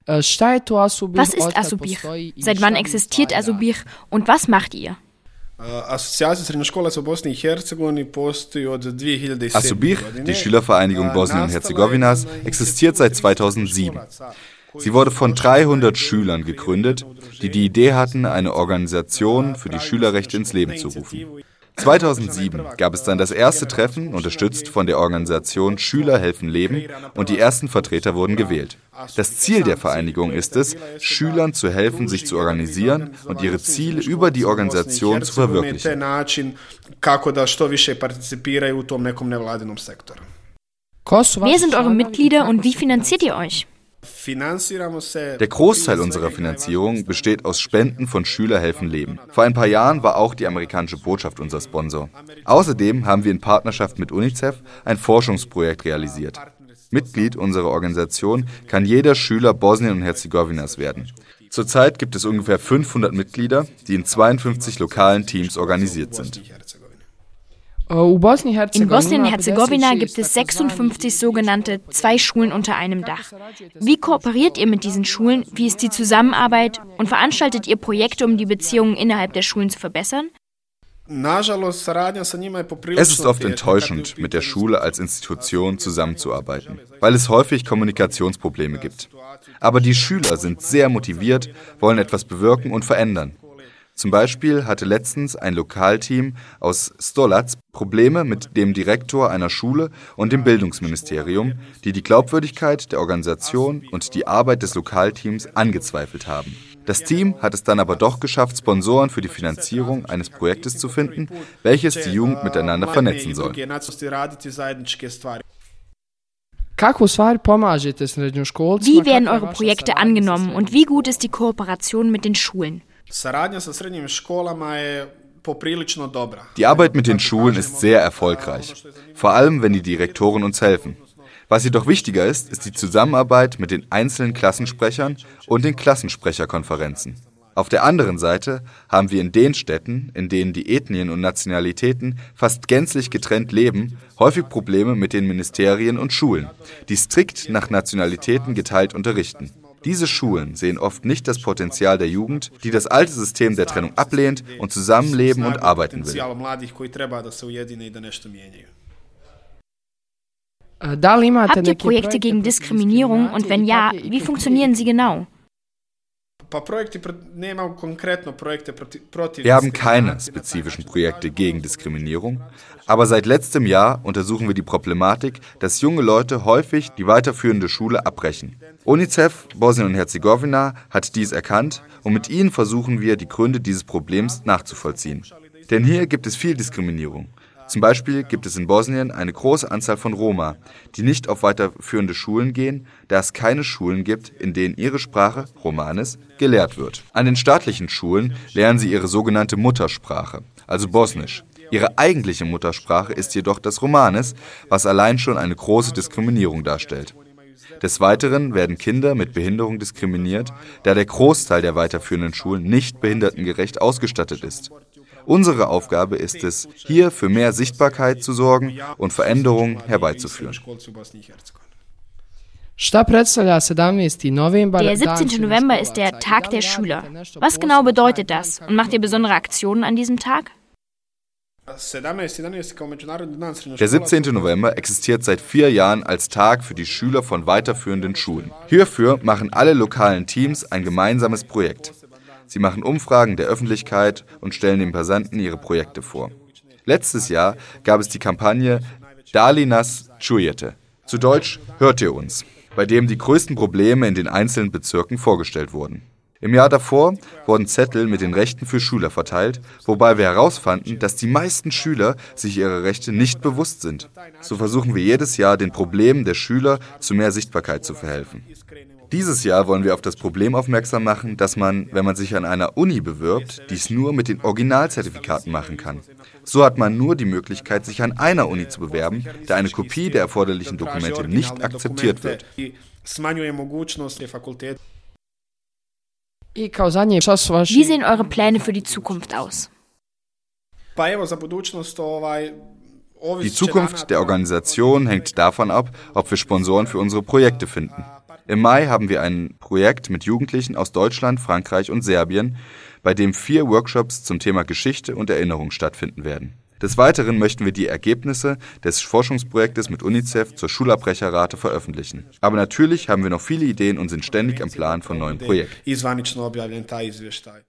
Was ist Asubir? Seit wann existiert Asubir und was macht ihr? Asubir, die Schülervereinigung Bosnien und Herzegowinas, existiert seit 2007. Sie wurde von 300 Schülern gegründet, die die Idee hatten, eine Organisation für die Schülerrechte ins Leben zu rufen. 2007 gab es dann das erste Treffen, unterstützt von der Organisation Schüler helfen Leben, und die ersten Vertreter wurden gewählt. Das Ziel der Vereinigung ist es, Schülern zu helfen, sich zu organisieren und ihre Ziele über die Organisation zu verwirklichen. Wer sind eure Mitglieder und wie finanziert ihr euch? Der Großteil unserer Finanzierung besteht aus Spenden von Schüler helfen Leben. Vor ein paar Jahren war auch die amerikanische Botschaft unser Sponsor. Außerdem haben wir in Partnerschaft mit UNICEF ein Forschungsprojekt realisiert. Mitglied unserer Organisation kann jeder Schüler Bosnien und Herzegowinas werden. Zurzeit gibt es ungefähr 500 Mitglieder, die in 52 lokalen Teams organisiert sind. In Bosnien-Herzegowina gibt es 56 sogenannte 2 Schulen unter einem Dach. Wie kooperiert ihr mit diesen Schulen? Wie ist die Zusammenarbeit? Und veranstaltet ihr Projekte, um die Beziehungen innerhalb der Schulen zu verbessern? Es ist oft enttäuschend, mit der Schule als Institution zusammenzuarbeiten, weil es häufig Kommunikationsprobleme gibt. Aber die Schüler sind sehr motiviert, wollen etwas bewirken und verändern. Zum Beispiel hatte letztens ein Lokalteam aus Stolac Probleme mit dem Direktor einer Schule und dem Bildungsministerium, die die Glaubwürdigkeit der Organisation und die Arbeit des Lokalteams angezweifelt haben. Das Team hat es dann aber doch geschafft, Sponsoren für die Finanzierung eines Projektes zu finden, welches die Jugend miteinander vernetzen soll. Wie werden eure Projekte angenommen und wie gut ist die Kooperation mit den Schulen? Die Arbeit mit den Schulen ist sehr erfolgreich, vor allem wenn die Direktoren uns helfen. Was jedoch wichtiger ist, ist die Zusammenarbeit mit den einzelnen Klassensprechern und den Klassensprecherkonferenzen. Auf der anderen Seite haben wir in den Städten, in denen die Ethnien und Nationalitäten fast gänzlich getrennt leben, häufig Probleme mit den Ministerien und Schulen, die strikt nach Nationalitäten geteilt unterrichten. Diese Schulen sehen oft nicht das Potenzial der Jugend, die das alte System der Trennung ablehnt und zusammenleben und arbeiten will. Habt ihr Projekte gegen Diskriminierung und wenn ja, wie funktionieren sie genau? Wir haben keine spezifischen Projekte gegen Diskriminierung, aber seit letztem Jahr untersuchen wir die Problematik, dass junge Leute häufig die weiterführende Schule abbrechen. UNICEF Bosnien und Herzegowina hat dies erkannt und mit ihnen versuchen wir, die Gründe dieses Problems nachzuvollziehen. Denn hier gibt es viel Diskriminierung. Zum Beispiel gibt es in Bosnien eine große Anzahl von Roma, die nicht auf weiterführende Schulen gehen, da es keine Schulen gibt, in denen ihre Sprache, Romanes, gelehrt wird. An den staatlichen Schulen lernen sie ihre sogenannte Muttersprache, also Bosnisch. Ihre eigentliche Muttersprache ist jedoch das Romanes, was allein schon eine große Diskriminierung darstellt. Des Weiteren werden Kinder mit Behinderung diskriminiert, da der Großteil der weiterführenden Schulen nicht behindertengerecht ausgestattet ist. Unsere Aufgabe ist es, hier für mehr Sichtbarkeit zu sorgen und Veränderungen herbeizuführen. Der 17. November ist der Tag der Schüler. Was genau bedeutet das? Und macht ihr besondere Aktionen an diesem Tag? Der 17. November existiert seit 4 Jahren als Tag für die Schüler von weiterführenden Schulen. Hierfür machen alle lokalen Teams ein gemeinsames Projekt. Sie machen Umfragen der Öffentlichkeit und stellen den Passanten ihre Projekte vor. Letztes Jahr gab es die Kampagne Dali nas čujete, zu Deutsch Hört ihr uns, bei dem die größten Probleme in den einzelnen Bezirken vorgestellt wurden. Im Jahr davor wurden Zettel mit den Rechten für Schüler verteilt, wobei wir herausfanden, dass die meisten Schüler sich ihrer Rechte nicht bewusst sind. So versuchen wir jedes Jahr, den Problemen der Schüler zu mehr Sichtbarkeit zu verhelfen. Dieses Jahr wollen wir auf das Problem aufmerksam machen, dass man, wenn man sich an einer Uni bewirbt, dies nur mit den Originalzertifikaten machen kann. So hat man nur die Möglichkeit, sich an einer Uni zu bewerben, da eine Kopie der erforderlichen Dokumente nicht akzeptiert wird. Wie sehen eure Pläne für die Zukunft aus? Die Zukunft der Organisation hängt davon ab, ob wir Sponsoren für unsere Projekte finden. Im Mai haben wir ein Projekt mit Jugendlichen aus Deutschland, Frankreich und Serbien, bei dem 4 Workshops zum Thema Geschichte und Erinnerung stattfinden werden. Des Weiteren möchten wir die Ergebnisse des Forschungsprojektes mit UNICEF zur Schulabbrecherrate veröffentlichen. Aber natürlich haben wir noch viele Ideen und sind ständig am Plan von neuen Projekten.